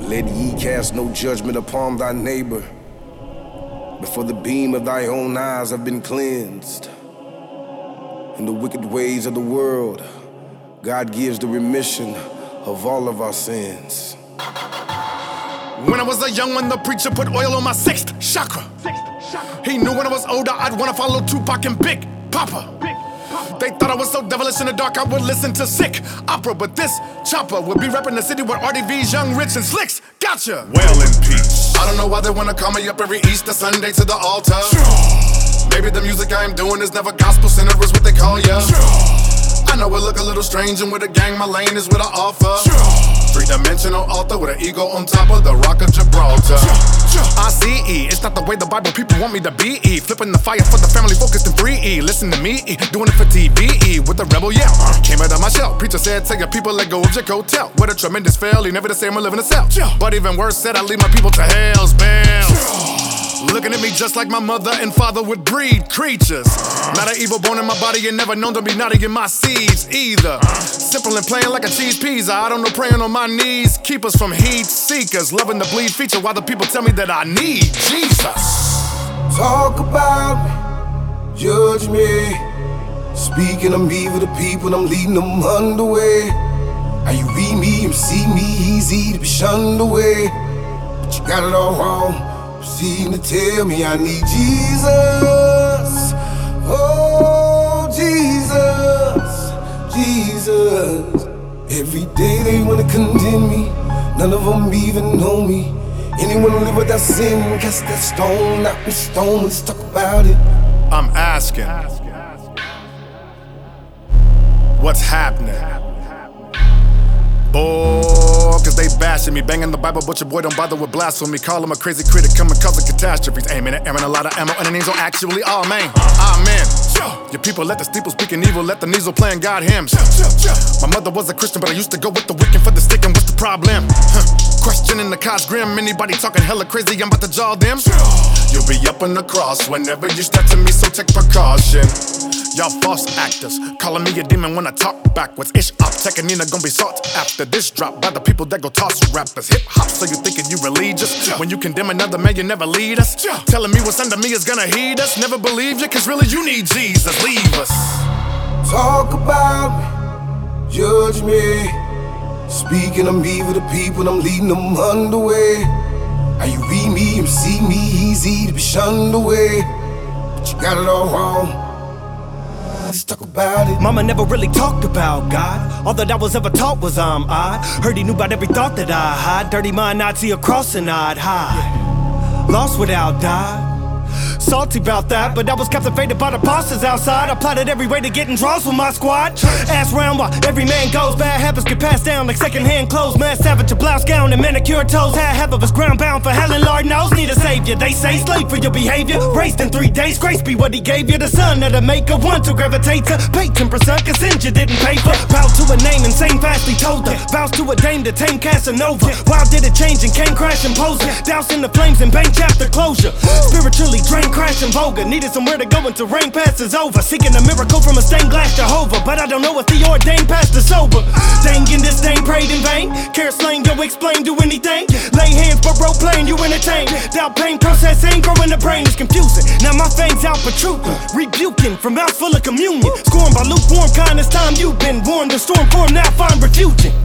Let ye cast no judgment upon thy neighbor, before the beam of thy own eyes have been cleansed. In the wicked ways of the world, God gives the remission of all of our sins. When I was a young one, the preacher put oil on my sixth chakra. He knew when I was older, I'd wanna follow Tupac and Big Papa. They thought I was so devilish in the dark, I would listen to sick opera. But this chopper would be repping the city where RDV's Young, Rich, and Slicks. Gotcha! Well in peace. I don't know why they wanna call me up every Easter Sunday to the altar. Maybe the music I am doing is never gospel-centered, is what they call ya. I know it look a little strange, and with a gang, my lane is what I offer. Three-dimensional author with an ego on top of the Rock of Gibraltar. ICE, it's not the way the Bible people want me to be. Flipping the fire for the family, focused in 3E. Listen to me, doing it for TVE with the rebel yell. Came out of my shell. Preacher said, tell your people, let go of your hotel. What a tremendous fail, he never the same, I live in a cell. But even worse said, I lead my people to hell's bells. Looking at me just like my mother and father would breed creatures. Not an evil bone in my body and never known to be naughty in my seeds either. Simple and plain like a cheese pizza. I don't know, praying on my knees. Keep us from heat seekers. Loving the bleed feature while the people tell me that I need Jesus. Talk about me, judge me. Speaking of me with the people, I'm leading them underway. How you read me and see me, easy to be shunned away. But you got it all wrong. Seem to tell me I need Jesus. Oh, Jesus, Jesus. Every day they wanna condemn me. None of them even know me. Anyone live without sin, cast that stone, not the stone, let's talk about it. I'm asking, what's happening? Boy, cause they bashing me, banging the Bible, but your boy don't bother with blasphemy. Call him a crazy critic, coming causing catastrophes. Aiming at airing a lot of ammo, and the names don't actually, amen. Amen. Your people let the steeple speaking evil, let the Neasel playing God hymns. My mother was a Christian, but I used to go with the wicked for the stick, and what's the problem? Questioning the cause grim, anybody talking hella crazy, I'm about to jaw them. You'll be up on the cross whenever you step to me, so take precaution. Y'all false actors, calling me a demon when I talk backwards. Ish up, Tekanina gon' be sought after this drop by the people that go toss rappers. Hip hop, so you thinking you religious? When you condemn another man, you never lead us. Telling me what's under me is gonna heed us. Never believe you, cause really you need Jesus. Leave us. Talk about me, judge me. Speaking of me with the people, I'm leading them underway. How you read me and see me, easy to be shunned away. But you got it all wrong. Let's talk about it. Mama never really talked about God. All that I was ever taught was I'm odd. Heard he knew about every thought that I had. Dirty mind, I'd see a cross and I'd hide. Lost without die. Salty about that, but I was captivated by the bosses outside. I plotted every way to get in draws with my squad. Ass round while every man goes. Bad habits get passed down like secondhand clothes. Mad savage, a blouse gown and manicure toes. Half of us ground bound for hell and Lord knows need a savior. They say slave for your behavior. Raised in 3 days, grace be what he gave you. The son of the maker, one to gravitate to. Pay 10% cause sins you didn't pay for. Bow to a name, insane fastly told her. Vows to a dame to tame Casanova. Why did it change and came crashing posing? Doused in the flames and bank chapter closure. Spiritually drained, crashing vulgar. Needed somewhere to go until rain passes over. Seeking a miracle from a stained glass Jehovah. But I don't know if the ordained pastor sober. Dang in this thing prayed in vain. Care slain, yo explain, do anything. Lay hands but role playing, you entertain. Doubt pain processing, growing the brain is confusing. Now my fame's out for truth. Rebuking from mouth full of communion. Scorned by lukewarm kindness, time you've been warned. The storm form now find refuging.